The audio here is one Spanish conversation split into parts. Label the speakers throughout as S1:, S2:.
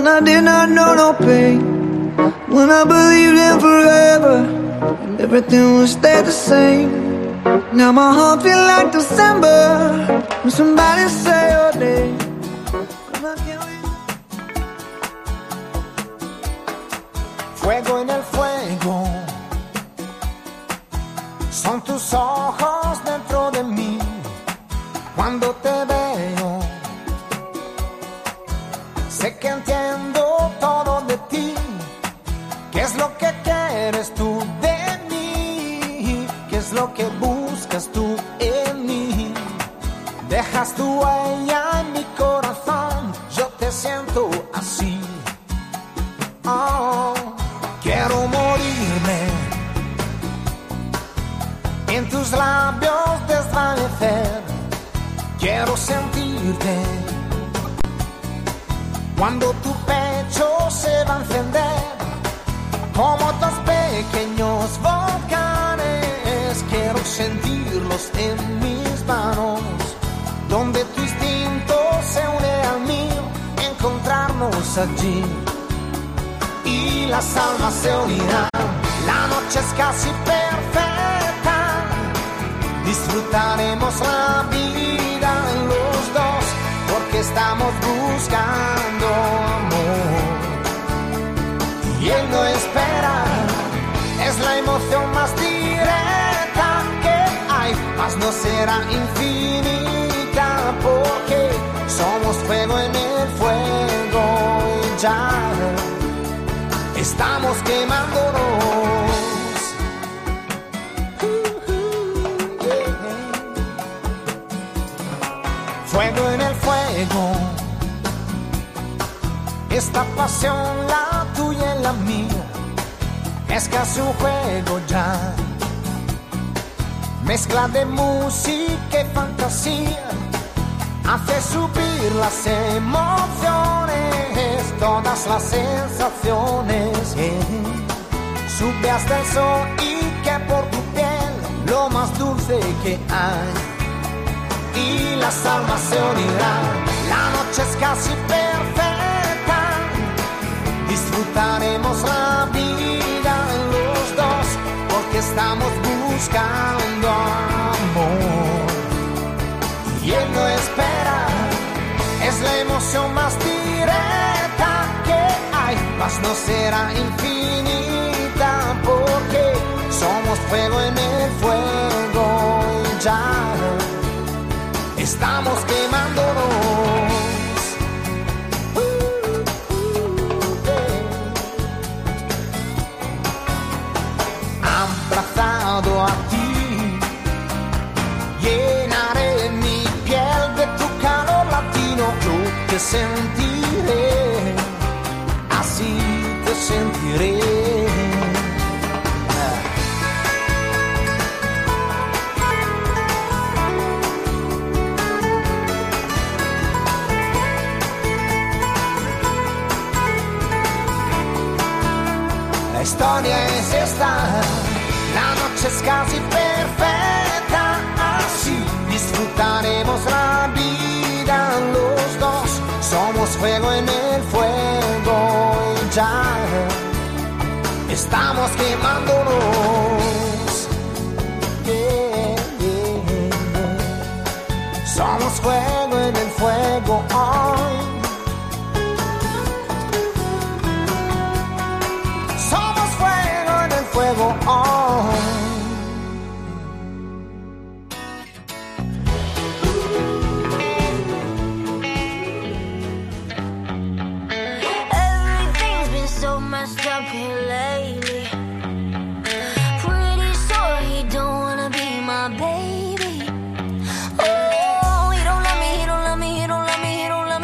S1: when I did not know no pain, when I believed in forever and everything would stay the same. Now my heart feels like December when somebody say your name.
S2: Fuego en el fuego, son tus ojos dentro de mí. Cuando te veo, sé que entiendo todo de ti. ¿Qué es lo que quieres tú de mí? ¿Qué es lo que buscas tú en mí? Dejas tu huella en mi corazón, yo te siento así. Oh, quiero morirme, en tus labios desvanecer. Quiero sentirte cuando tu pecho se va a encender como dos pequeños volcanes. Quiero sentirlos en mis manos, donde tu instinto se une al mío, encontrarnos allí y las almas se unirán. La noche es casi perfecta, disfrutaremos la vida los dos, porque estamos buscando amor y él no espera. Es la emoción más directa que hay, mas no será infinita, porque somos fuego en el fuego y ya estamos quemándonos. Fuego en el fuego, esta pasión, la tuya y la mía, es casi un juego ya. Mezcla de música y fantasía, hace subir las emociones, todas las sensaciones. Sube hasta el sol y que por tu piel lo más dulce que hay. Y las almas se unirán. La noche es casi perfecta, disfrutaremos la vida los dos, porque estamos buscando amor y él no espera. Es la emoción más directa que hay, mas no será infinita, porque somos fuego en el fuego y ya estamos quemándonos. Abrazado a ti, llenaré mi piel de tu calor latino. Yo te sentiré, así te sentiré. La historia es esta, la noche es casi perfecta, así disfrutaremos la vida los dos. Somos fuego en el fuego y ya estamos quemándonos. Yeah, yeah, yeah. Somos fuego en el fuego hoy. Fuego on.
S3: Everything's been so messed up here lately. Pretty sure he don't wanna be my baby. Oh, he don't love me, he don't love me, he don't love me, he don't love me.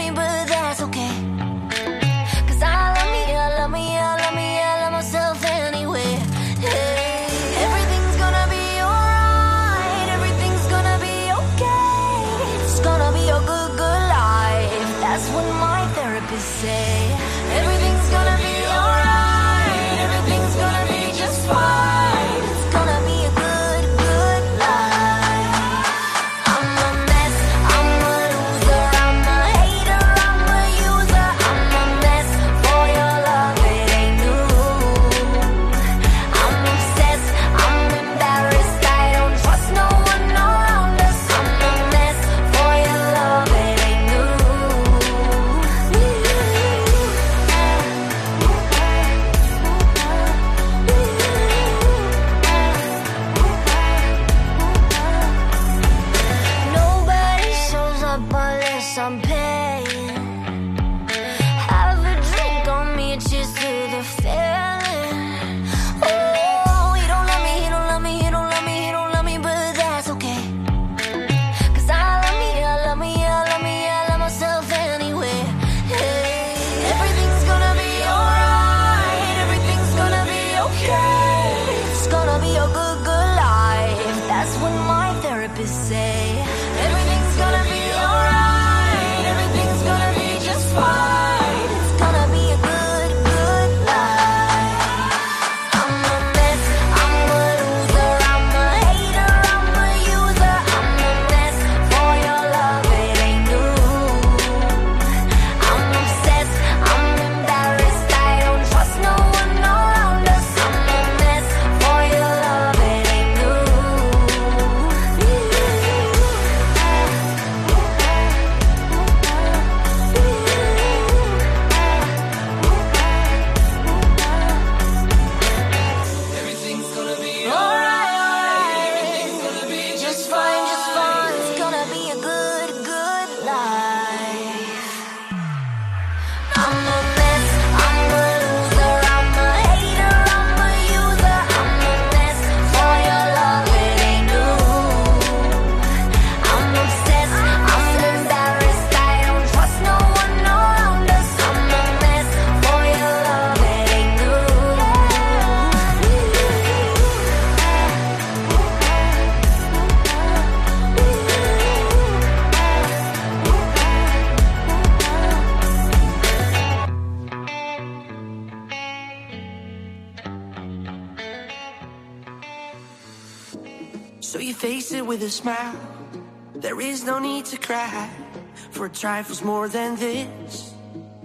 S4: So you face it with a smile. There is no need to cry, for trifles more than this.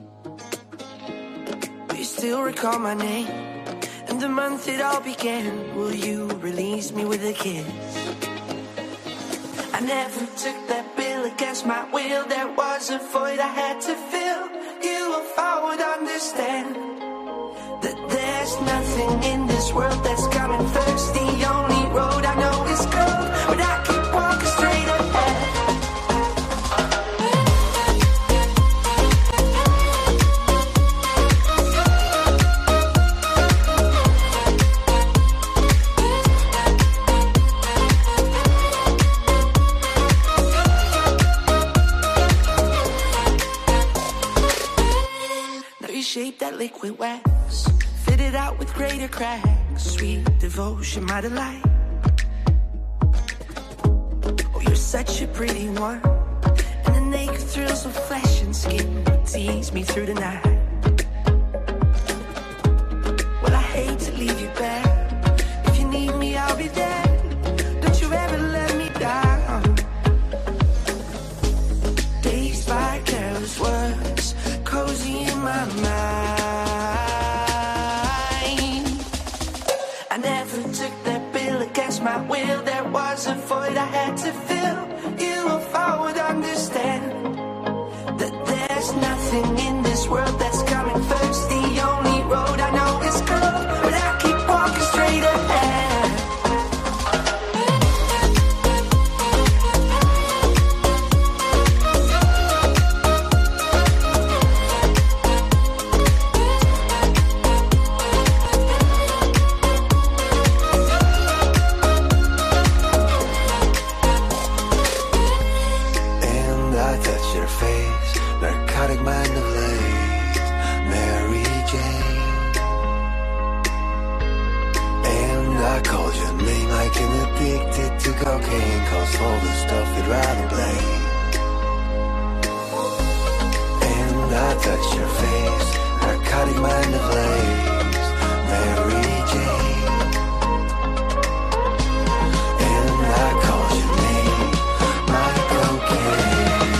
S4: But you still recall my name and the month it all began. Will you release me with a kiss? I never took that bill against my will. There was a void I had to fill. You, if I would understand that there's nothing in this world that's coming first. The only road I know is cold, but I keep walking straight ahead. Now you shape that liquid wax, fit it out with greater cracks. Sweet devotion, my delight. Oh, you're such a pretty one, and the naked thrills of flesh and skin would tease me through the night. Well, I hate to leave you back. If you need me, I'll be there. Don't you ever let me down. Dazed by careless words, cozy in my mind. I never took that bill against my will. There was a void I had to fill. You, if I would understand that there's nothing in this world that's coming first. The only road I know is cold, but I keep walking straight ahead.
S5: Narcotic mind of late, Mary Jane. And I called your name like an addicted to cocaine, 'cause all the stuff you'd rather blame. And I touched your face, narcotic mind of late, Mary Jane. And I called your name like cocaine.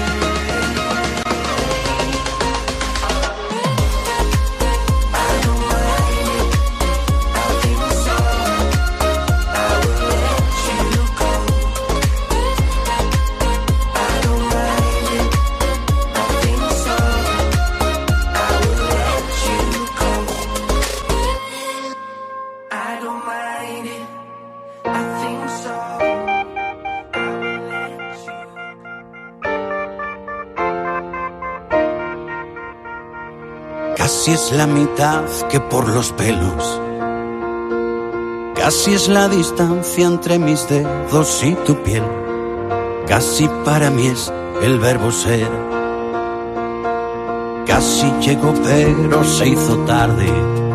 S6: Casi es la mitad que por los pelos, casi es la distancia entre mis dedos y tu piel. Casi para mí es el verbo ser. Casi llegó pero se hizo tarde.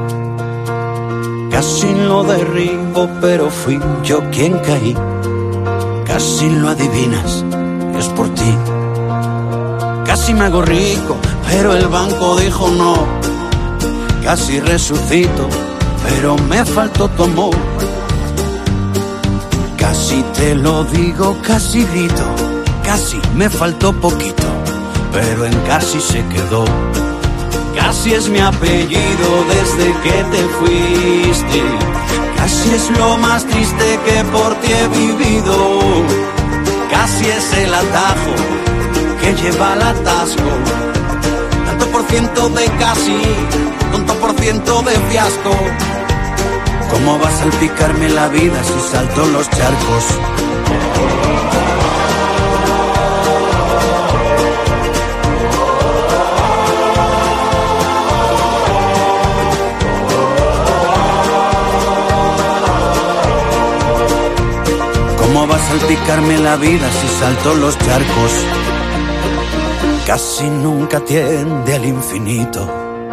S6: Casi lo derribo pero fui yo quien caí. Casi lo adivinas, es por ti. Casi me hago rico, pero el banco dijo no. Casi resucito, pero me faltó tu amor. Casi te lo digo, casi grito. Casi me faltó poquito, pero en casi se quedó. Casi es mi apellido desde que te fuiste. Casi es lo más triste que por ti he vivido. Casi es el atajo que lleva al atasco. Tanto por ciento de casi, tanto por ciento de fiasco. ¿Cómo va a salpicarme la vida si salto los charcos? salpicarme la vida si salto los charcos. Casi nunca tiende al infinito.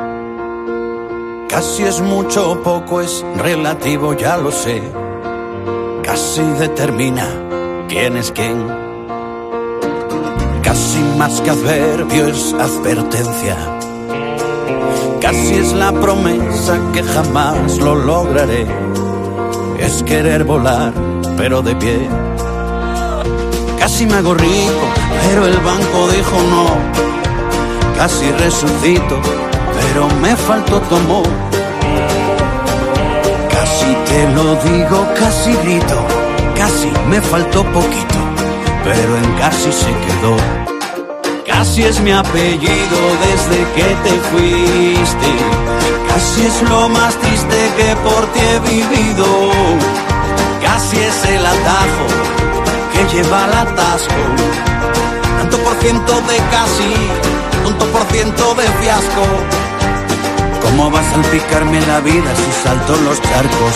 S6: Casi es mucho o poco, es relativo, ya lo sé. Casi determina quién es quién. Casi más que adverbio es advertencia. Casi es la promesa que jamás lo lograré. Es querer volar, pero de pie. Casi me hago rico, pero el banco dijo no. Casi resucito, pero me faltó tu amor. Casi te lo digo, casi grito. Casi me faltó poquito, pero en casi se quedó. Casi es mi apellido desde que te fuiste. Casi es lo más triste que por ti he vivido. Casi es el atajo que lleva al atasco. Tanto por ciento de casi, tanto por ciento de fiasco. ¿Cómo va a salpicarme la vida si salto los charcos?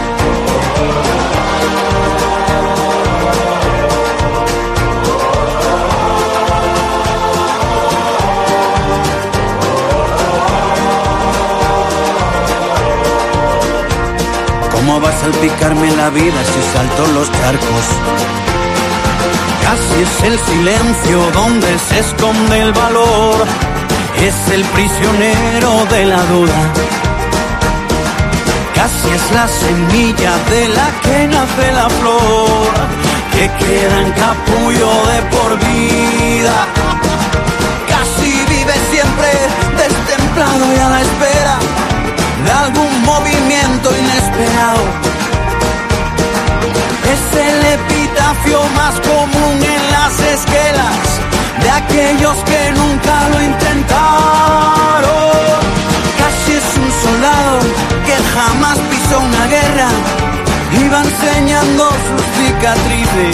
S6: ¿Cómo va a salpicarme la vida si salto los charcos? Casi es el silencio donde se esconde el valor. Es el prisionero de la duda. Casi es la semilla de la que nace la flor, que queda en capullo de por vida. Casi vive siempre destemplado y a la espera de algún movimiento inesperado. Es el epitafio más común en las esquelas de aquellos que nunca lo intentaron. Casi es un soldado que jamás pisó una guerra y va enseñando sus cicatrices.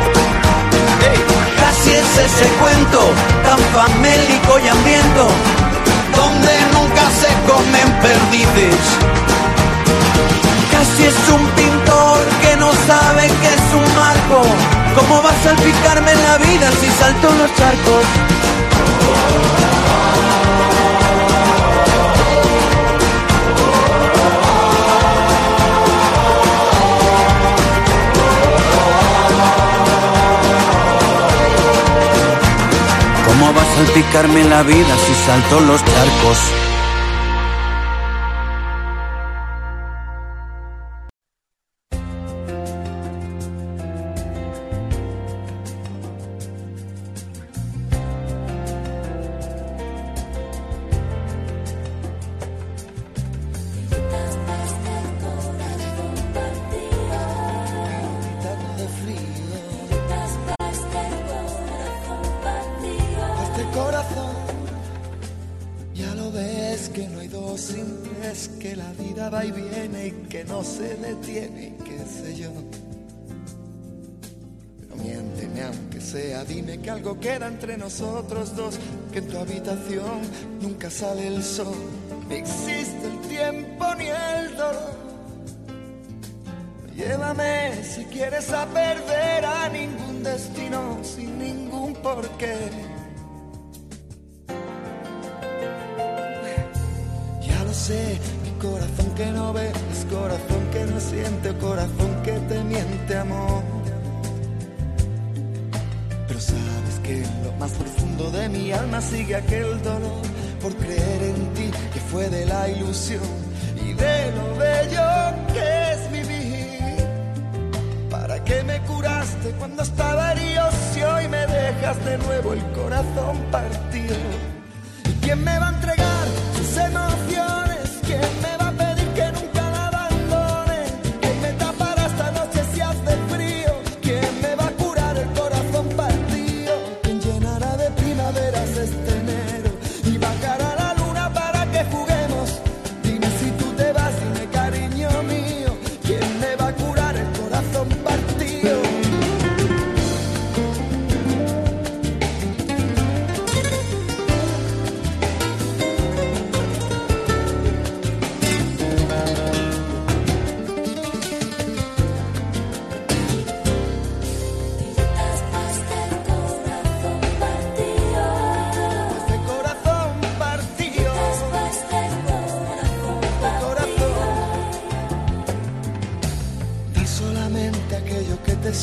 S6: Casi es ese cuento tan famélico y hambriento donde nunca se comen perdices. Casi es un pintor que no sabe que es un marco. ¿Cómo va a salpicarme la vida si salto los charcos? ¿Cómo va a salpicarme la vida si salto los charcos?
S7: Entre nosotros dos, que en tu habitación nunca sale el sol, ni existe el tiempo ni el dolor. Llévame si quieres a perder a ningún destino sin ningún porqué. Ya lo sé, mi corazón que no ve es corazón que no siente, corazón que te miente, amor. Pero sabes que en lo más profundo de mi alma sigue aquel dolor por creer en ti, que fue de la ilusión y de lo bello que es vivir. ¿Para qué me curaste cuando estaba herido si hoy me dejas de nuevo el corazón partido? ¿Y quién me va a entregar sus emociones? ¿Quién me va a pedir que nunca la abandone? ¿Quién me tapará esta noche si hace frío? ¿Quién me va a curar el corazón partido? ¿Quién llenará de primaveras este enero y bajará la luna para que juguemos? Dime si tú te vas, dime cariño mío, ¿quién me va a curar el corazón partido?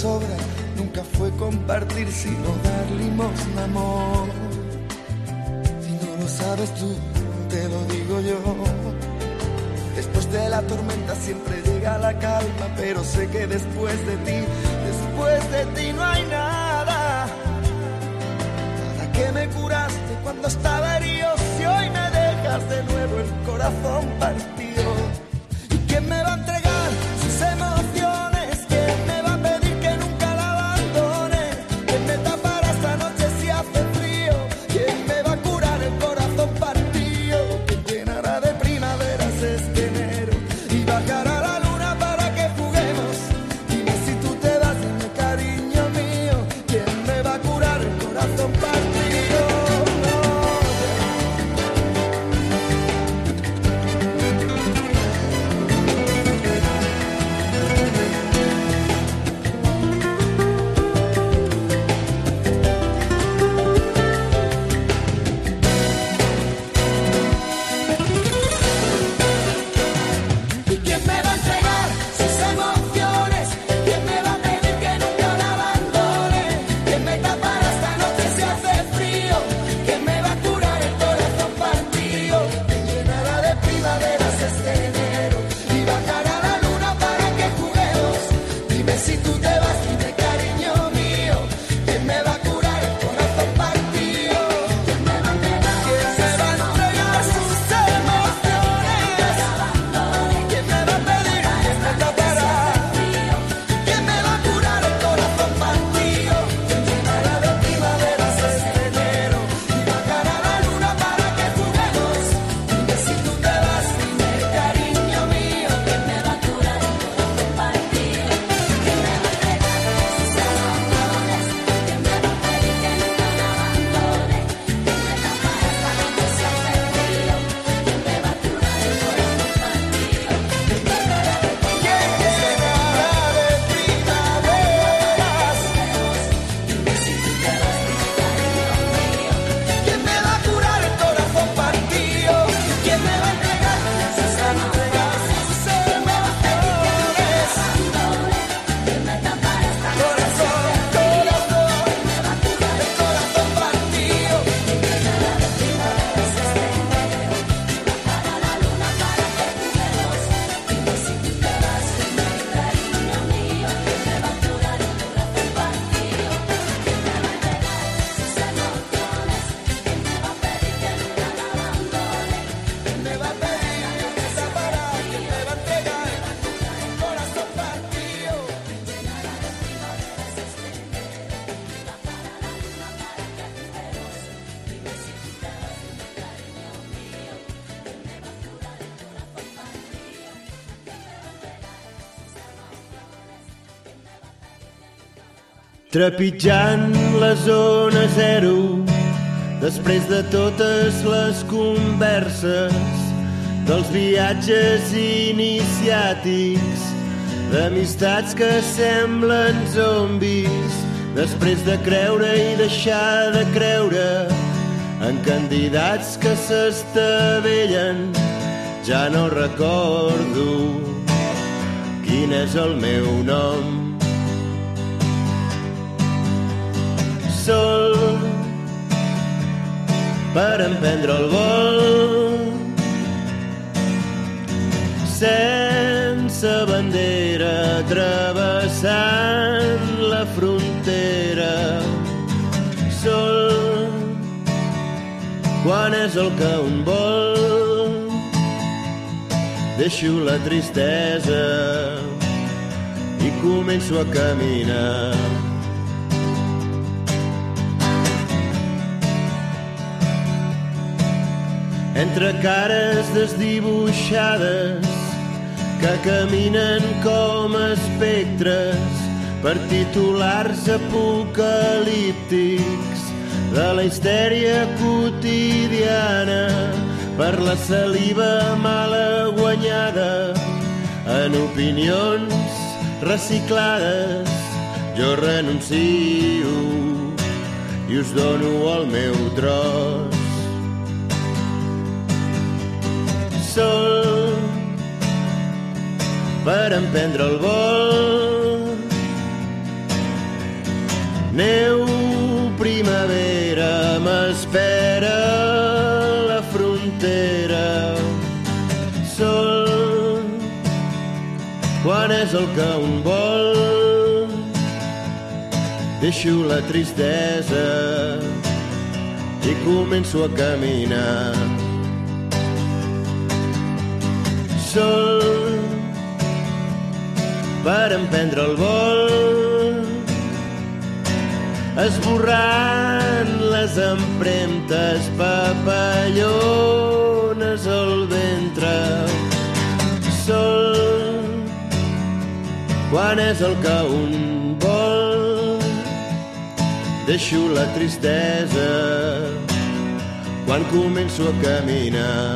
S7: sobra nunca fue compartir, sino dar limosna, amor. Si no lo sabes tú, te lo digo yo. Después de la tormenta siempre llega la calma, pero sé que después de ti no hay nada. Nada que me curaste cuando estaba herido, si hoy me dejas de nuevo el corazón partido. ¿Y quién me va a entregar sus emociones? ¿Quién me va a pedir que nunca la abandone? ¿Quién me tapará esta noche si hace frío? ¿Quién me va a curar el corazón partido? ¿Quién llenará de primaveras este enero y bajará la luna para que juguemos? Dime si tú te vas, dime cariño mío, ¿quién me va a curar el corazón partido?
S8: Trepitjant la zona zero, després de totes les converses, dels viatges iniciàtics, d'amistats que semblen zombis, després de creure i deixar de creure en candidats que s'estavellen, ja no recordo quin és el meu nom. Sol per emprendre el vol, sense bandera, travessant la frontera. Sol quan és el que un vol, deixo la tristesa i començo a caminar. Entre cares desdibuixades que caminen com espectres per titulars apocalíptics de la histèria quotidiana, per la saliva mala guanyada en opinions reciclades. Jo renuncio i us dono el meu tros. Sol per emprendre el vol, Neu, primavera, m'espera la frontera. Sol, quan és el que un vol, deixo la tristesa i començo a caminar. Sol, per emprendre el vol, esborrant les empremtes papallones al ventre. Sol, quan és el que un vol, deixo la tristesa quan començo a caminar.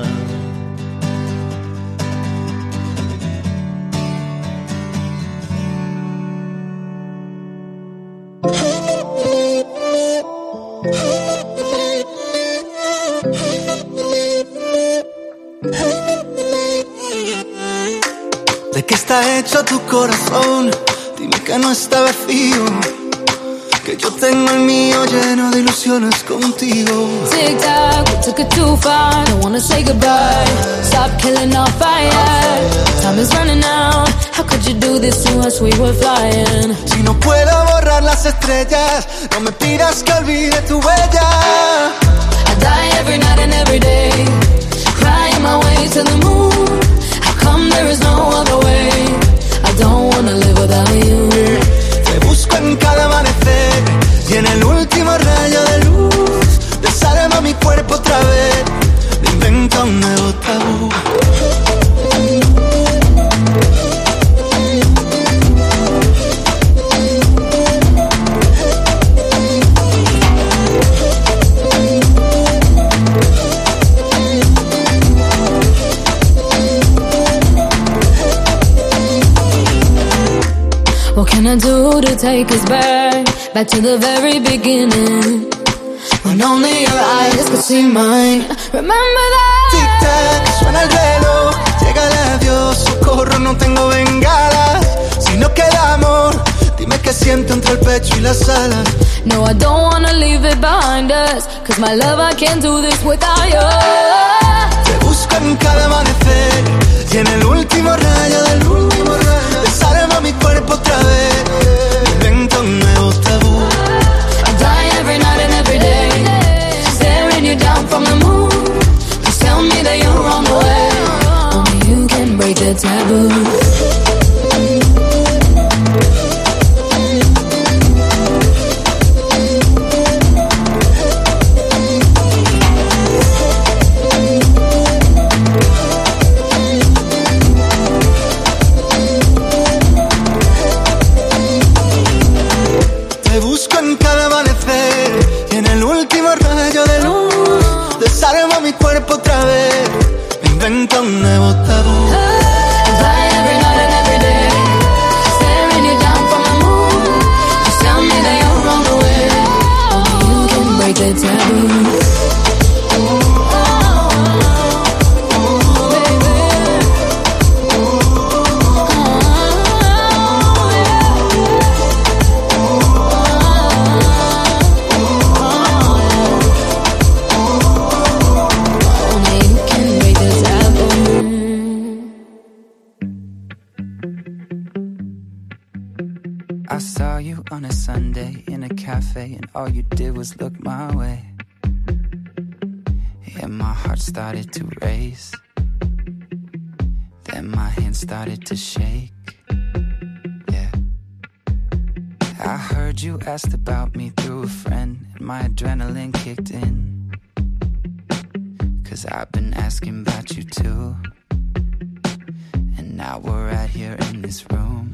S1: ¿De qué está hecho tu corazón? Dime que no está vacío, que yo tengo el mío lleno de ilusiones contigo.
S9: Tic tac, we took it too far. Don't wanna say goodbye. Stop killing our fire. Time is running out. How could you do this to us? We were flying.
S1: Si no puedo borrar las estrellas, no me pidas que olvide tu huella.
S9: I die every night and every day, crying my way to the moon. How come there is no other way? I don't wanna live without you.
S1: Te busco en cada amanecer y en el último rayo de luz desarma mi cuerpo otra vez, me inventa un nuevo tabú.
S9: What can I do to take us back to the very beginning, when only your eyes could see mine? Remember that.
S1: Tic tac, suena el reloj, llega el adiós, socorro, no tengo bengalas. Si no queda amor, dime qué siento entre el pecho y las alas.
S9: No, I don't wanna leave it behind us, cause my love, I can't do this without you.
S1: Te busco en cada amanecer y en el último rayo de luz desarma mi cuerpo otra vez, me invento un nuevo tabú.
S9: I die every night and every day, staring you down from the moon. Just tell me that you're on the way, only you can break the taboo.
S1: Te busco en cada amanecer y en el último rayo de luz desarma mi cuerpo otra vez, me invento un nuevo tabú.
S9: I die every night and every day, staring you down from the moon. Just tell me that you're on the way, only you can break the taboo.
S10: I saw you on a Sunday in a cafe, and all you did was look my way. And my heart started to race. Then my hands started to shake. Yeah. I heard you asked about me through a friend, and my adrenaline kicked in. 'Cause I've been asking about you too. And now we're right here in this room.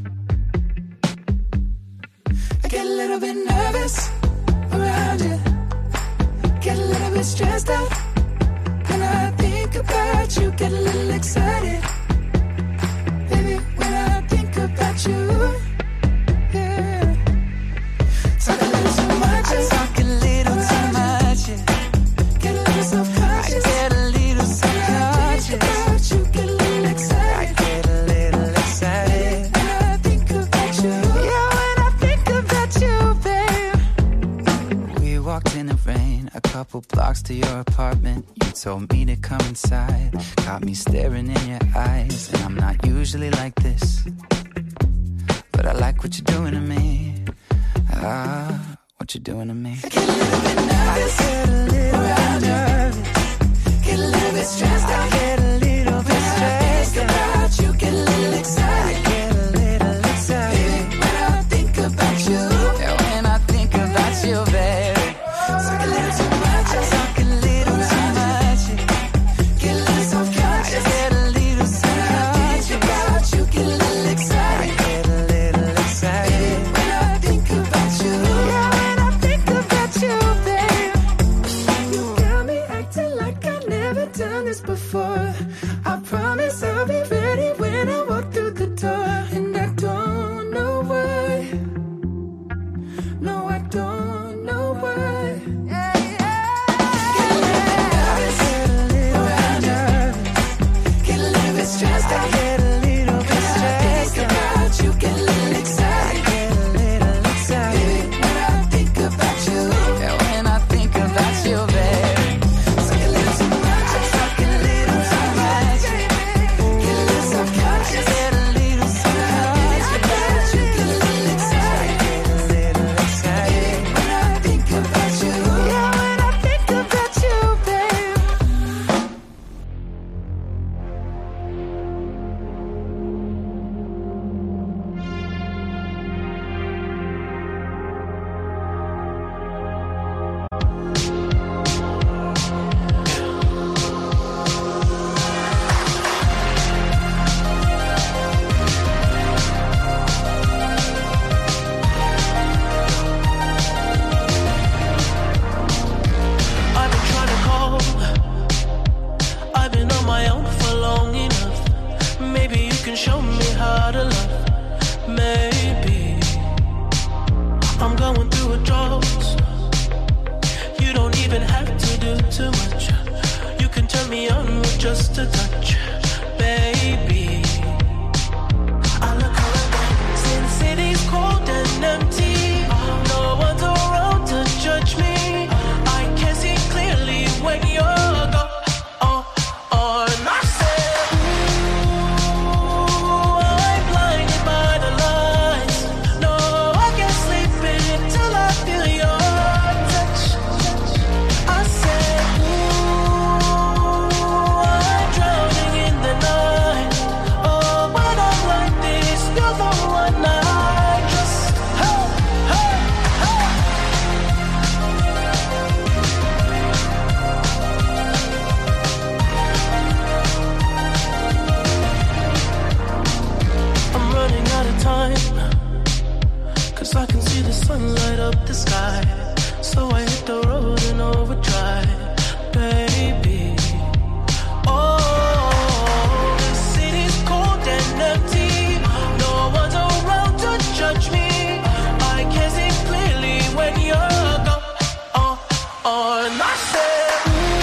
S10: I get a little bit nervous around you, get a little bit stressed out when I think about you, get a little excited, baby, when I think about you, yeah. Talk a little too much, I talk a little too much, yeah. Get a little self-conscious, I get a little self-conscious, when I think about you, get a little excited, I get a little excited, when I think about you, yeah, when I think about you, babe.
S11: couple blocks to your apartment. You told me to come inside, caught me staring in your eyes. And I'm not usually like this, but I like what you're doing to me. Ah, what you're doing to me.
S10: I get a little bit nervous, I get a little bit nervous, get a little bit stressed out, I get a little bit stressed out. When I think about you, get a little excited, I get a little excited. Baby, when I think about you,
S11: yeah, when I think about you, baby.
S10: Talk a little too much, I talk a little too much. Get a little self-conscious,
S11: get a little self-conscious.
S10: When I think about you, get a little excited,
S11: I get a little excited.
S10: when I think about you, yeah, when I think about you, babe. You got me acting like I've never done this before. I promise I'll be ready when I walk through the door. And I don't know why. No, I don't know why. Yeah, yeah. Get a little nervous, get a little bit stressed out, get a little bit stressed out. Think about you, get a little excited, get a little excited. Baby, when I think about you,
S11: Yeah, when I think about you, baby.
S10: talk a little too much, I talk a little too much. Get a little self-conscious,
S11: Get a little self-conscious.
S10: think about you, get a little excited,
S11: Get a little excited.
S10: when I think about you, yeah, when I think about you, babe.
S12: I've been trying to call. I've been on my own for long enough. Maybe you can show me how to love. Maybe I'm going through a drought. You don't even have to do too much. You can turn me on with just a touch, baby. I look around, Sin City's cold and empty. No one's around to judge me. I can see clearly when you're gone. And I said, ooh, I'm blinded by the lights. No, I can't sleep until I feel your touch. I said, ooh, I'm drowning in the night. Oh, when I'm like this, you're the one I trust. Hey, hey, hey. I'm running out of time, 'cause I can see the sun light up the sky. So I hit the road in overdrive, baby. Oh, the city's cold and empty. No one's around to judge me. I can see clearly when you're gone. And I said,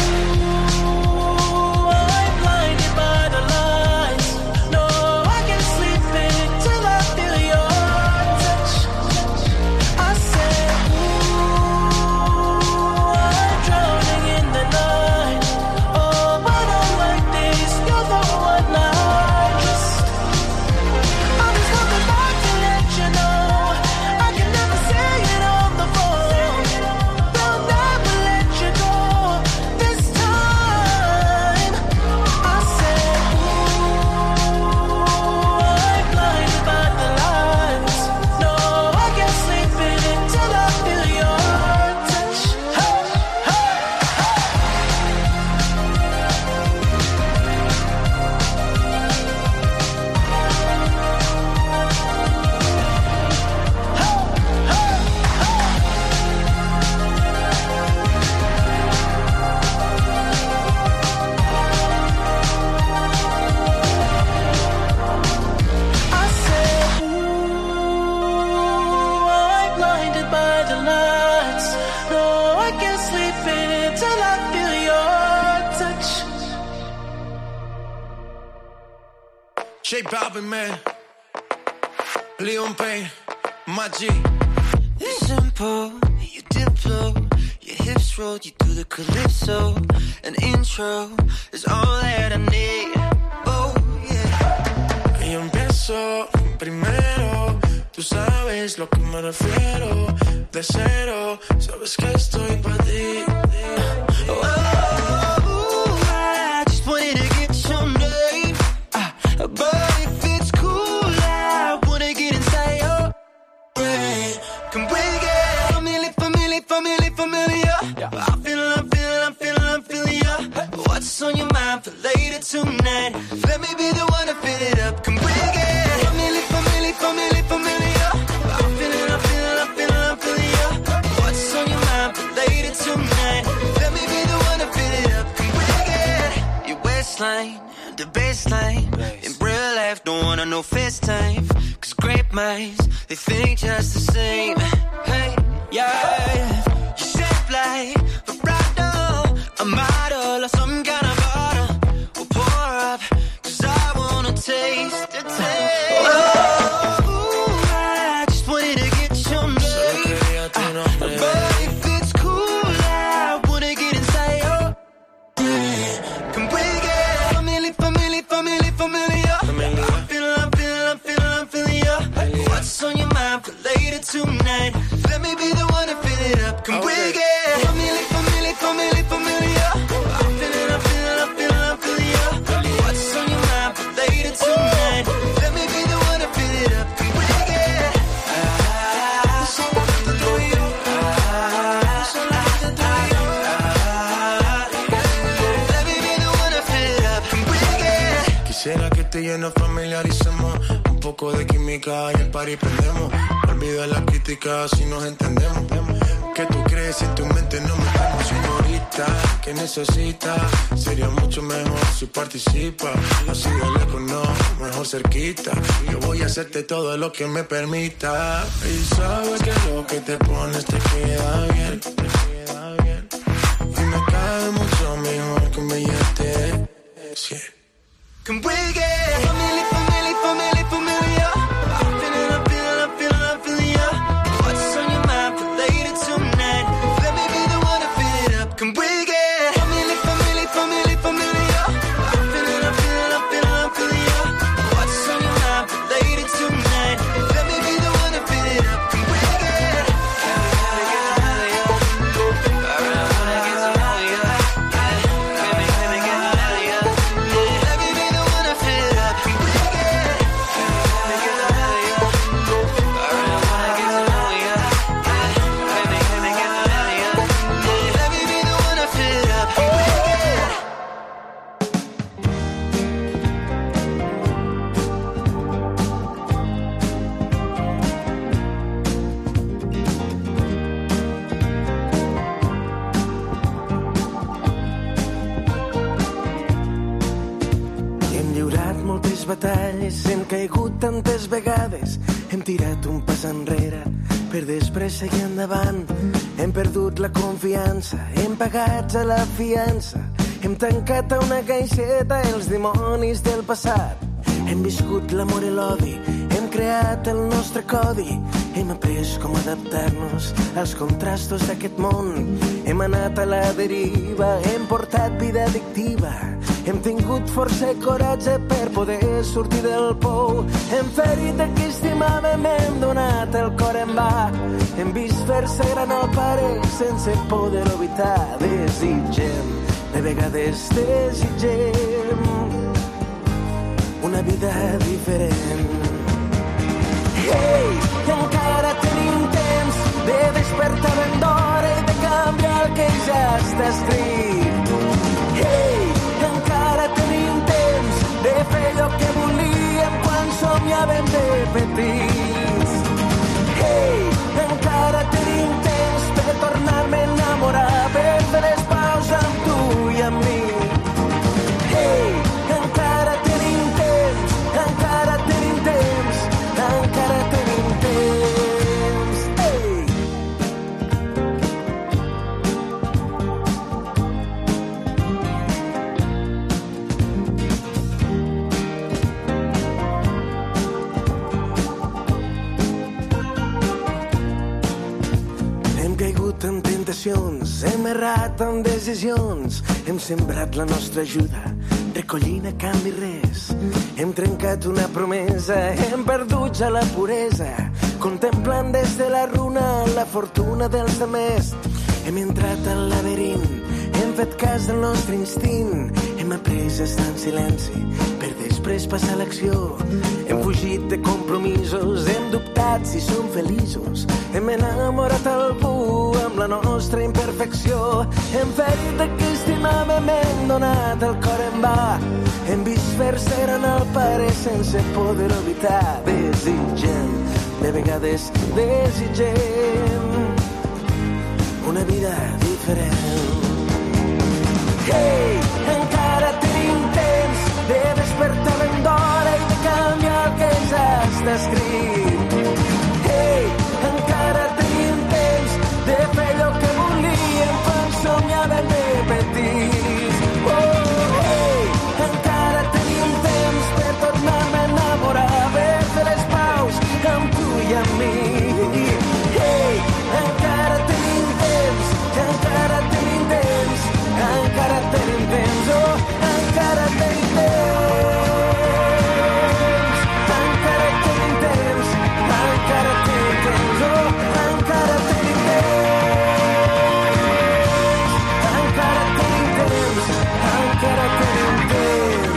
S12: ooh, I'm blinded by the lights. No, I can't sleep until I feel your touch. I said, ooh, I'm drowning in the night. Oh, when I'm like this, you're the one I trust. I'm just coming back to let you know I can never say it on the phone. They'll never let you go this time. I said, ooh, I'm blinded by the lights. No, I can't sleep until I feel your touch. Hey, hey, I said, ooh, I'm blinded by the lights. No, I can't sleep until I feel your touch.
S13: J Balvin, man. Leon Payne, my G.
S11: You're simple, you dip low, you hit
S14: hips rolled you through the calypso. An intro is all that I need. Oh, yeah.
S15: Y yo empiezo primero. Tú sabes lo que me refiero. De cero, sabes que estoy pa' ti.
S14: Oh, I just wanted to get your name. But if it's cool, I wanna get inside your brain. Come bring it. Familiar. I'm feeling ya. What's on your mind for later tonight? Let me be the one to fill it up. Come bring it. Familiar. I'm feeling ya. What's on your mind for later tonight? Let me be the one to fill it up. Come bring it. Your waistline, the baseline. In real life, don't wanna know FaceTime. Cause great minds, they think just the same. Hey, yeah. You shape like vibrato, a model or some kind of bottle. We'll pour up, cause I wanna taste the taste. Oh, I just wanted to get your name. But if it's cool, I wanna get inside your brain. Come bring it. Familiar. I'm feeling ya. What's on your mind for later tonight? Let me be the one to fill it up. Come bring it. Familiar. I'm feeling ya. What's on your mind for later tonight? Let me be the one to fill it up. Come bring it. Let me be the one to fill it up. Come bring it.
S15: Quisiera que tú y yo nos familiaricemos. Un poco de química y el party prendemos. Olvida la crítica si nos entendemos. ¿Qué tú crees si en tu mente no metemos, señorita? ¿Qué necesitas? Sería mucho mejor si participa. Así de lejos no, mejor cerquita. Yo voy a hacerte todo lo que me permita. Y sabes que lo que te pones te queda bien. Y me cae mucho mejor que un billete 100.
S14: Come bring it. Familiar. I'm feeling ya. What's on your mind for later tonight? Let me be the one to fill it up. Come bring it. Familiar. I'm feeling ya. What's on your mind for later tonight? Let me be the one to fill it up. Come bring it.
S16: Batalles, hem caigut tantes vegades, hem tirat un pas enrere per després seguir endavant. Hem perdut la confiança, hem pagat a la fiança, hem tancat a una caixeta els dimonis del passat. Hem viscut l'amor i l'odi, hem creat el nostre codi, hem après com adaptar-nos als contrastos d'aquest món. Hem anat a la deriva, hem portat vida addictiva, hem tingut força i coratge per poder sortir del pou. Hem ferit a qui estimàvem, hem donat el cor en va, hem vist fer-se gran el pare sense poder-ho evitar. Desitgem, de vegades desitgem una vida diferent. Hey, encara tenim temps de despertar ben d'hora i de canviar el que ja està escrit. Hey, encara tenim temps de fer allò que volíem quan somiàvem de petits. Hey, encara tenim temps per tornar-me a enamorar, per fer les paus amb tu i amb mi. Hey, encara tenim temps, encara tenim temps, encara tenim temps. Hey. errat en decisions, hem sembrat la nostra ajuda, recollint a canvi res. Hem trencat una promesa, hem perdut ja la puresa, contemplant des de la runa la fortuna dels demés. Hem entrat al laberint, hem fet cas del nostre instint, hem après a estar en silenci per després passar a l'acció. Hem fugit de compromisos, hem dubtat si som feliços, hem enamorat algú amb la nostra imperfecció. Hem fet de que estimàvem, hem donat el cor en va, hem vist fer-se en el pare sense poder evitar. Desitgem, de vegades desitgem una vida diferent. Hey, encara tenim temps de despertar ben d'hora i de canviar el que ja està escrit. Hey, encara tenim temps de fer allò que volíem quan somiàvem de petits. Oh, hey, encara tenim temps de tornar-me a enamorar, per fer les paus amb tu i amb mi. Hey, encara tenim temps, encara tenim temps, encara tenim temps, oh, encara tenim temps, encara tenim temps, encara tenim temps, oh, encara tenim temps, encara tenim temps, encara tenim temps.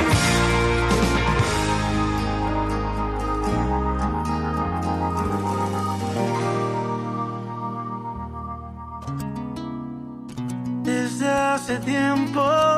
S12: Desde hace tiempo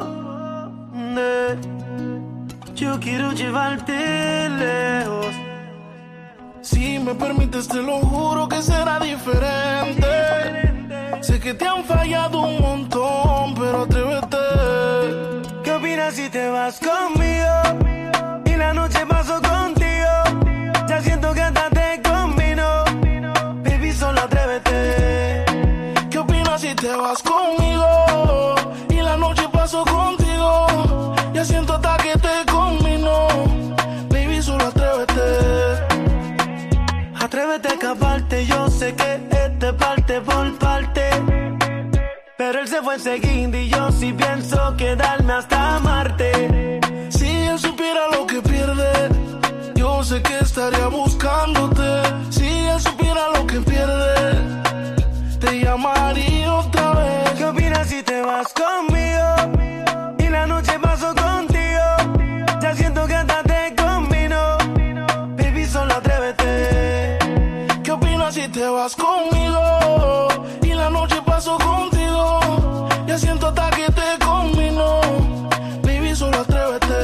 S12: yo quiero llevarte lejos.
S8: Si me permites te lo juro que será diferente. Sé que te han fallado un montón, pero atrévete.
S12: ¿Qué opinas si te vas conmigo y la noche paso contigo? Ya siento que hasta te combino, baby, solo atrévete.
S8: ¿Qué opinas si te vas conmigo y la noche paso contigo? Ya siento hasta que te combino, baby, solo atrévete.
S12: Atrévete a escaparte, yo sé que este parte por parte, pero él se fue enseguida y yo sí pienso quedarme hasta amarte.
S8: Si él supiera lo que pierde, yo sé que estaría buscándote. Si él supiera lo que pierde, te llamaría otra vez.
S12: ¿Qué opinas si te vas conmigo y la noche paso contigo? Ya siento que hasta te combino, baby, solo atrévete.
S8: ¿Qué opinas si te vas conmigo y la noche paso contigo? Ya siento hasta que te combino, baby, solo atrévete.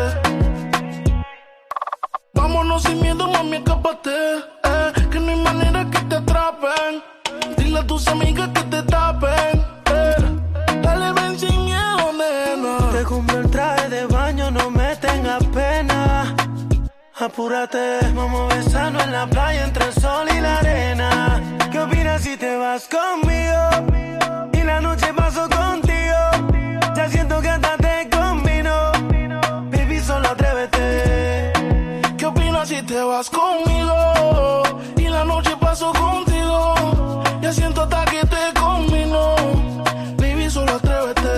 S8: Vámonos sin miedo, mami, escápate, que no hay manera que te atrapen. Dile a tus amigas que te tapen, dale, ven sin miedo, nena.
S12: Te compro el traje de baño, no me tengas pena. Apúrate, vamos a besarnos en la playa entre el sol y la arena. ¿Qué opinas si te vas conmigo y la noche paso contigo? Ya siento que hasta te combino, baby, solo atrévete.
S8: ¿Qué opinas si te vas conmigo y la noche paso contigo? Ya siento hasta que te combino, baby, solo atrévete.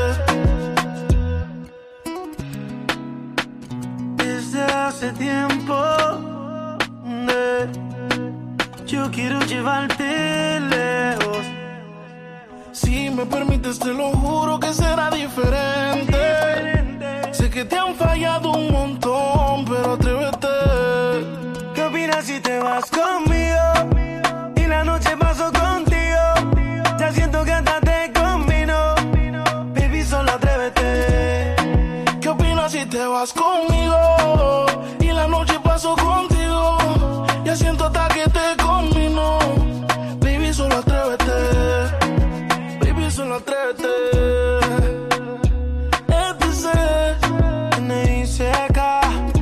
S12: Desde hace tiempo yo quiero llevarte lejos.
S8: Si me permites te lo juro que será diferente. Sé que te han fallado un montón, pero atrévete.
S12: ¿Qué opinas si te vas conmigo y la noche paso contigo? Ya siento que hasta te combino, baby, solo atrévete.
S8: ¿Qué opinas si te vas conmigo y la noche paso contigo? Ya siento hasta que te combino, baby, solo atrévete, baby, solo atrévete.
S12: N.I.C.K.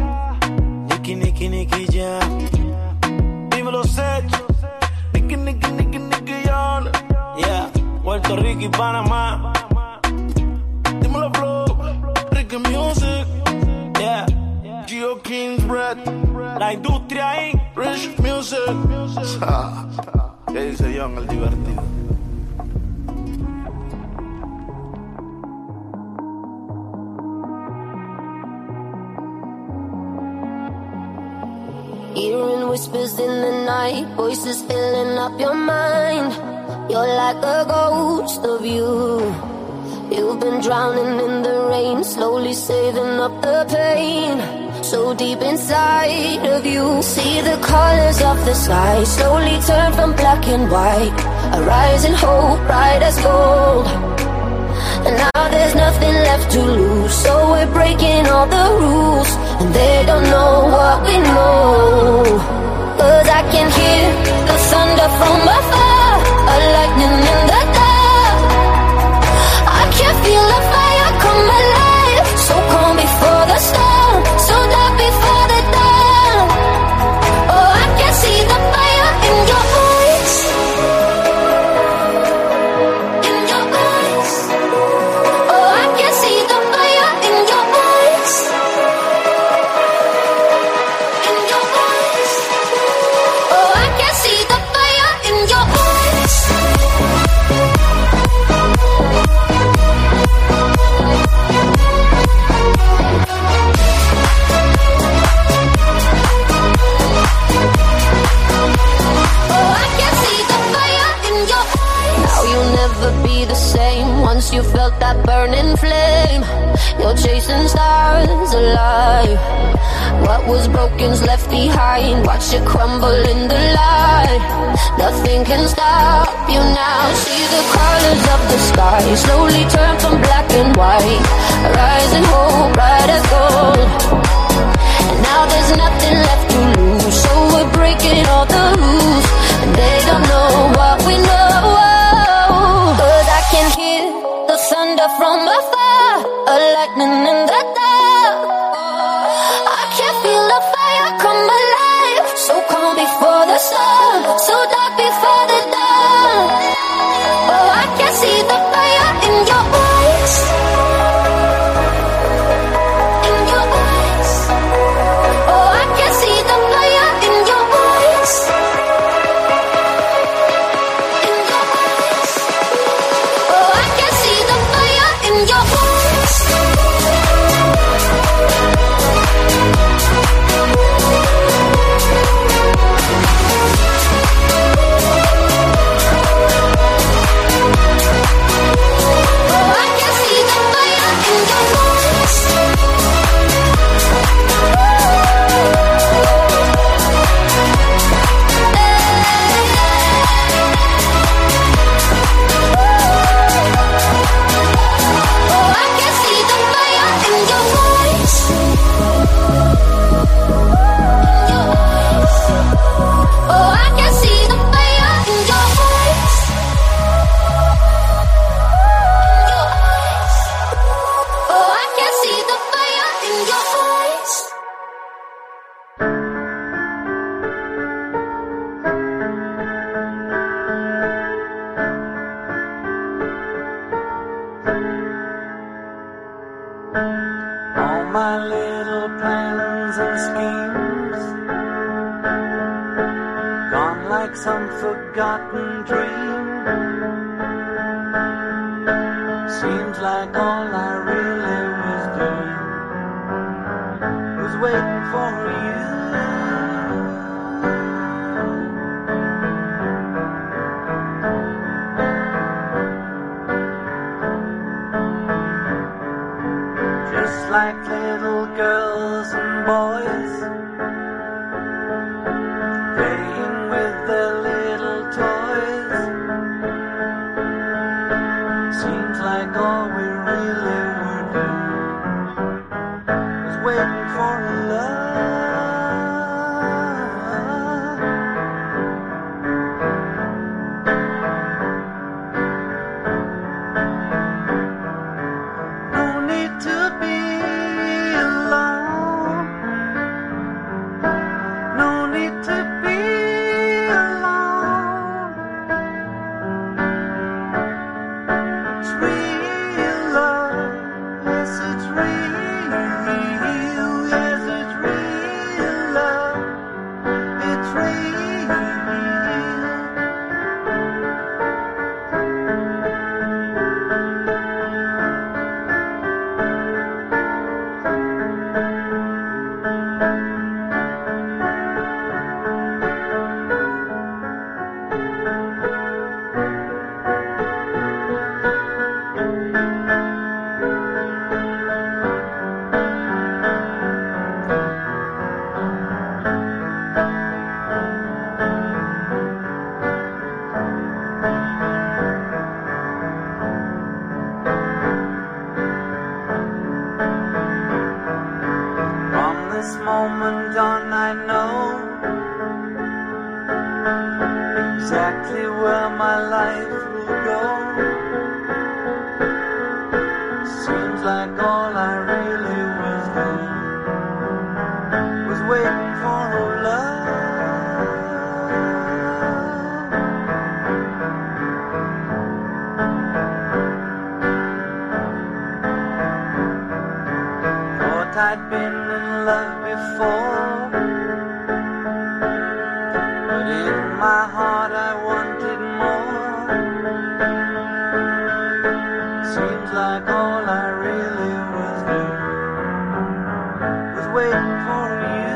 S12: Nicky Jam. Dime los hechos. Nicky Jam. Yeah, Puerto Rico y Panamá.
S8: Dímelo, flow, Ricky Music.
S12: Yeah,
S8: Geo King's Bread.
S12: La industria ahí.
S8: Rich Music. ¿Qué dice Young, el divertido?
S3: Hearing whispers in the night, voices filling up your mind. You're like a ghost of you. You've been drowning in the rain, slowly saving up the pain. So deep inside of you, see the colors of the sky slowly turn from black and white. A rising hope, bright as gold. And now there's nothing left to lose, so we're breaking all the rules. And they don't know what we know. 'Cause I can hear the thunder from afar, a lightning in the dark. I can feel the fire come alive, so calm before the storm, so dark before the dawn. Oh, I can see the fire in your eyes, in your eyes. Oh, I can see the fire in your eyes, in your eyes. Oh, I can see the fire in your eyes. Be the same once you felt that burning flame. You're chasing stars alive. What was broken's left behind. Watch it crumble in the light. Nothing can stop you now. See the colors of the sky slowly turn from black and white. Rising hope, bright as gold. And now there's nothing left to lose, so we're breaking all the rules. And they don't know what we know. I can hear the thunder from afar, a lightning in the dark. I can feel the fire come alive, so calm before the storm, so dark before the dawn. Oh, I can see the fire in your eyes, in your eyes. Oh, I can see the fire in your eyes, in your eyes. Oh, I can see the fire in your eyes. Oh, I can see the fire in your eyes. Oh, I can see the fire in your eyes. Oh, I can see the fire in your eyes. Oh, I can see the fire in your eyes.
S6: All my little plans and schemes gone like some forgotten dream. Seems like all I really was doing was waiting for you. Just like little girls and boys playing with their little toys. Seems like all we really were doing was waiting for love. No need to be alone. No need to be alone. It's real love, yes it's real, yes it's real.
S17: this moment on, I know exactly where my life will go. Seems like all I really was doing was waiting for her love. Thought I'd been in love before, but in my heart I wanted more. Seems like all I really was doing was waiting for you.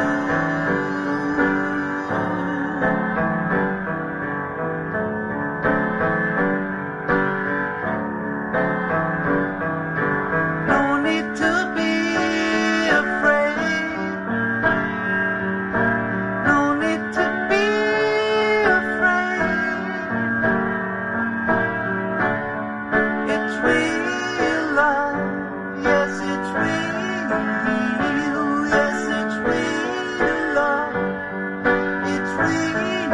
S17: No need to be afraid. No need to be afraid. It's real love. Yes, it's real. Yes, it's real love. It's real.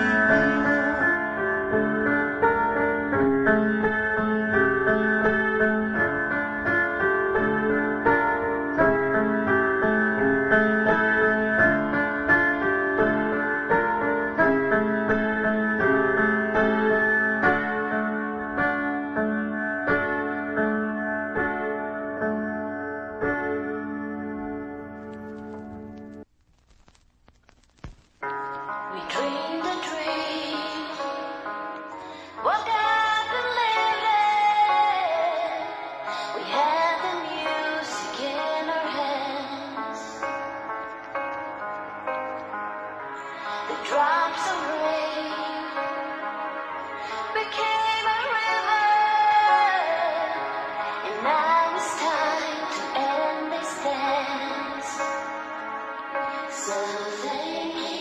S3: We dreamed a dream. What happened lately? We had the music in our hands. The drops of rain became a river, and now it's time to end this dance. So thank you.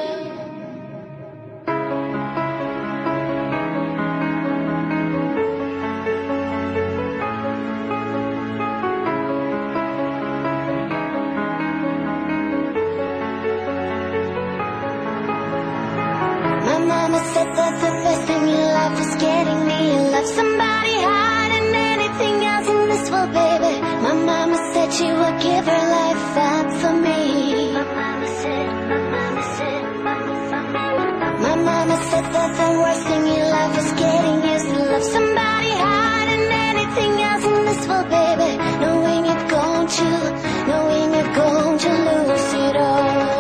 S3: My mama said that the best thing in life is getting me in love. Somebody higher than anything else in this world, baby. My mama said she would give her life up for me. My mama said, my mama said, my mama said that the worst thing in life is getting used to love somebody higher than anything else in this world, baby. Knowing you're going to lose it all.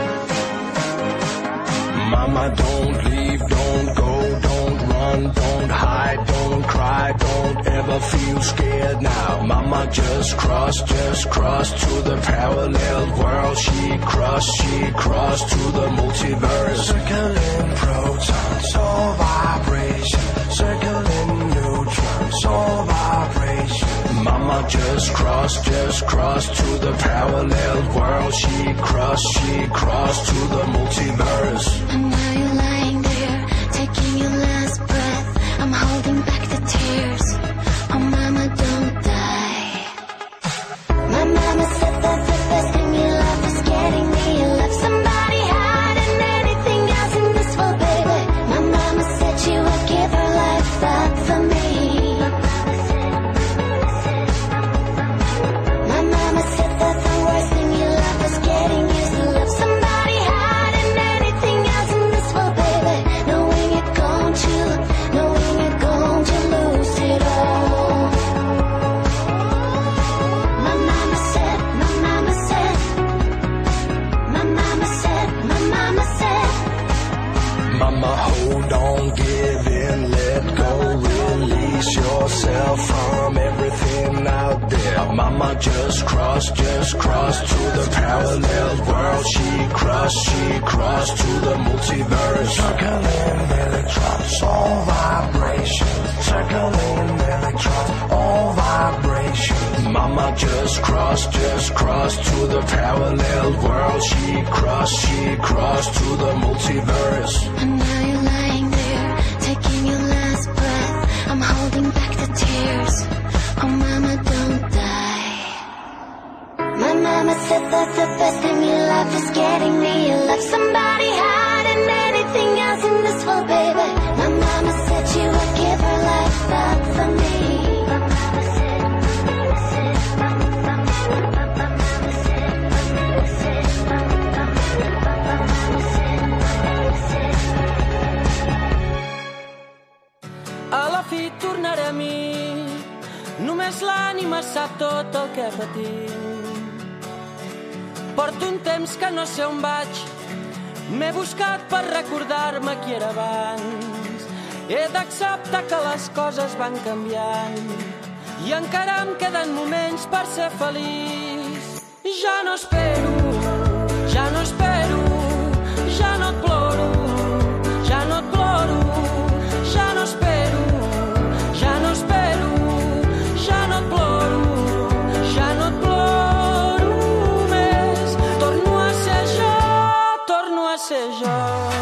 S18: Mama, don't leave, don't go, don't run, don't hide, don't cry, don't ever feel scared now. Mama, just cross to the parallel world. She crossed to the multiverse. Circling protons, all vibration. Circling neutrons, all vibration. Mama, just cross to the parallel world. She crossed to the multiverse.
S3: And now you're lying there, taking your last breath. I'm holding back the tears. Oh, mama, don't die. My mama said that the best thing in life is getting me in love. Somebody higher than anything else in this world, baby. My mama said she would give her life up for me. My mama said that the worst thing in life is getting used to love somebody higher than anything else in this world, baby. Knowing you're going to lose it all. My mama said, my mama said, my mama said, my mama said.
S18: Mama, hold on, give in, let go, release yourself from everything out there. Mama, just cross to the parallel world. She crossed to the multiverse. Circling electrons, all vibration. Circling electrons, all vibration. Mama, just cross to the parallel world. She crossed to the multiverse.
S3: And now you're lying there, taking your last breath. I'm holding back the tears. Oh, mama, don't die. My mama said that the best thing in life is getting me. You love somebody higher than anything else in this world, baby. My mama said you would give her life back for me. My mama said, my mama said, my mama said, my mama said, my mama said, my mama said, my mama said.
S12: A la fi tornaré a mi, només l'ànima sap tot el que patim. Porto un temps que no sé on vaig, m'he buscat per recordar-me qui era abans. He d'acceptar que les coses van canviant i encara em queden moments per ser feliç. Ja no espero, ja no espero, ja no et ploro, ja no et ploro, ja no espero, ja no espero, ja no et ploro, ja no et ploro més. Torno a ser jo, torno a ser jo.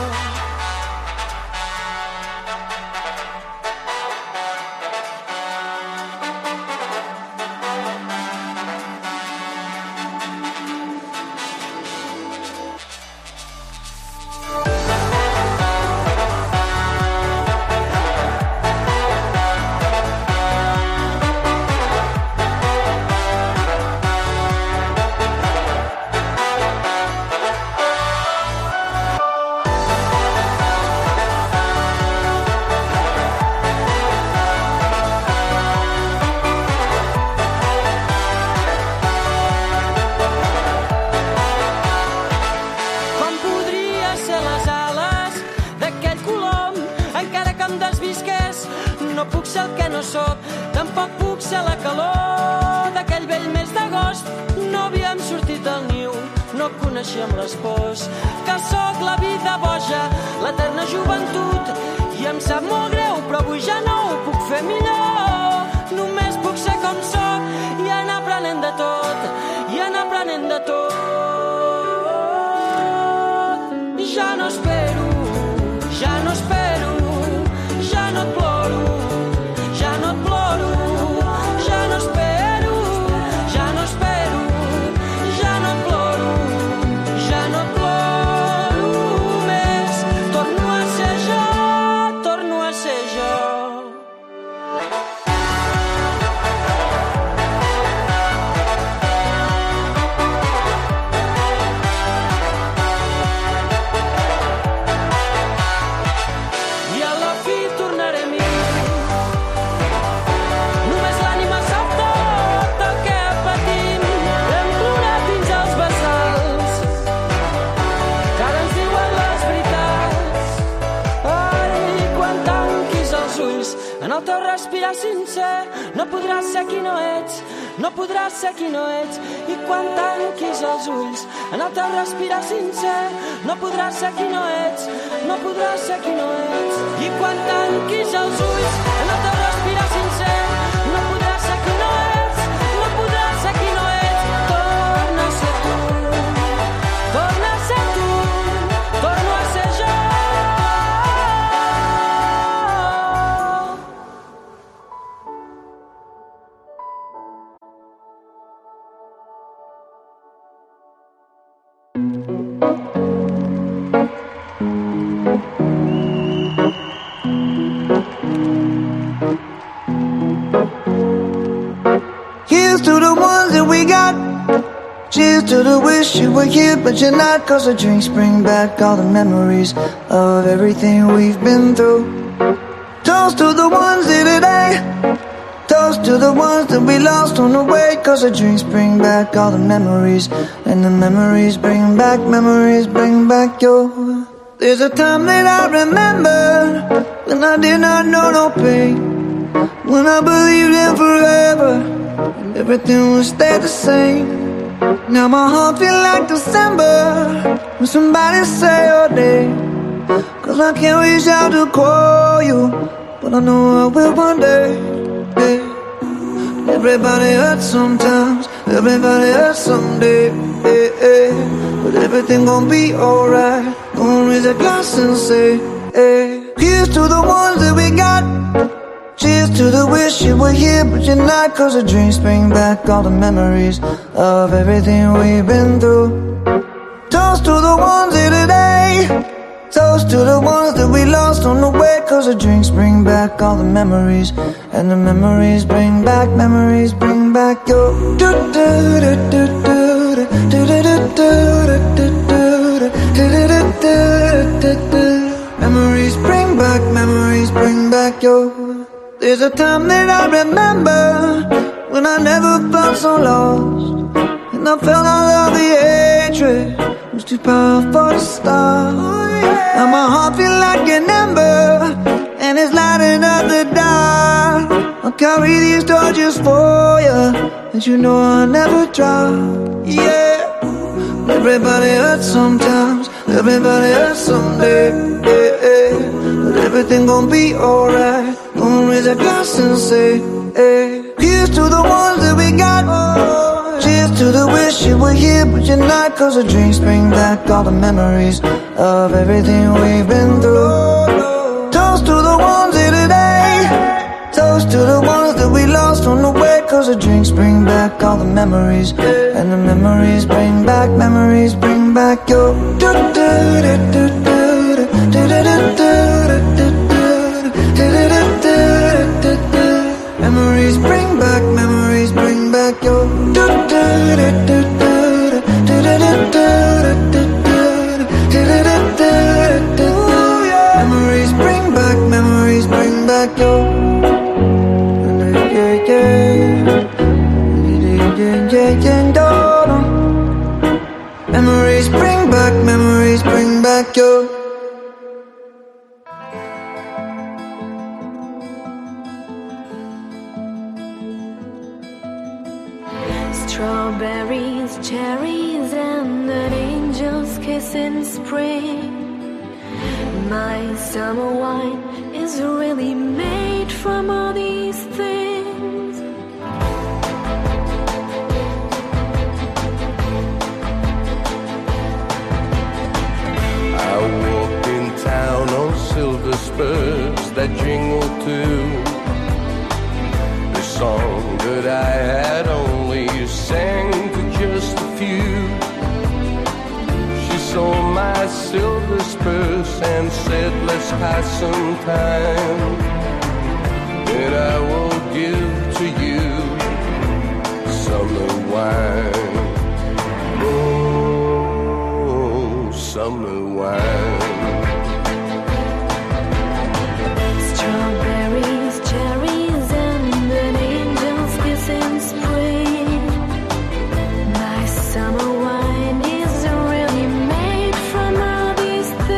S12: Coneixíem les pors, que sóc la vida boja, l'eterna joventut, i em sap molt greu, però avui ja no ho puc fer millor. Només puc ser com sóc i anar aprenent de tot, i anar aprenent de tot. Ja no espero, ja no espero, ja no et ploro, ja no et ploro, ja no espero, ja no espero, ja no et ploro, ja no et ploro més. Torno a ser jo, torno a ser jo. I a la fi tornaré a mi. Només l'ànima sap tot el que patim. Hem plorat dins els bassals, que ara ens diuen les veritats. Ai, quan tanquis els ulls, en el teu respirar sincer, no podràs ser qui no ets, no podràs ser qui no ets. I quan tanquis els ulls, en el teu respirar sincer, no podràs ser qui no ets, no podràs ser qui no ets. I quan tanquis els ulls, en el teu respirar sincer, no podràs ser qui no ets, no podràs ser qui no ets. Torna a ser tu, torna a ser tu, torno a ser jo.
S1: Here's to the ones that we got. Cheers to the wish you were here, but you're not. 'Cause the drinks bring back all the memories of everything we've been through. Toast to the ones here today. Toast to the ones that we lost on the way. 'Cause the drinks bring back all the memories, and the memories bring back your. There's a time that I remember when I did not know no pain, when I believed in forever and everything would stay the same. Now my heart feels like December when somebody say your name. 'Cause I can't reach out to call you, but I know I will one day. Yeah. Everybody hurts sometimes, everybody hurts someday. Yeah, yeah. But everything gon' be alright. Gonna raise a glass and say, hey. Here's to the ones that we got. Cheers to the wish you were here, but you're not. Cause the drinks bring back all the memories of everything we've been through. Toast to the ones here today. Toast to the ones that we lost on the way. Cause the drinks bring back all the memories. And the memories bring back your memories bring back your. There's a time that I remember when I never felt so lost, and I felt all of the hatred was too powerful to stop. Now my heart feel like an ember, and it's lighting up the dark. I'll carry these torches for you, and you know I'll never drop. Yeah, everybody hurts sometimes, everybody hurts someday. But everything gon' be alright. Gonna raise a glass and say, hey. Here's to the ones that we got. Cheers to the wish you were here, but you're not. Cause the drinks bring back all the memories of everything we've been through. Toast to the ones here today. Toast to the ones that we lost on the way. Cause the drinks bring back all the memories. And the memories bring back your memories bring back your memories bring back your memories bring back your.
S9: Strawberries, cherries, and an angel's kiss in spring. My summer wine is really made from all these things.
S18: I walked in town on silver spurs that jingle too. The song that I had only sang to just a few. She saw my silver spurs and said, let's pass some time. Then I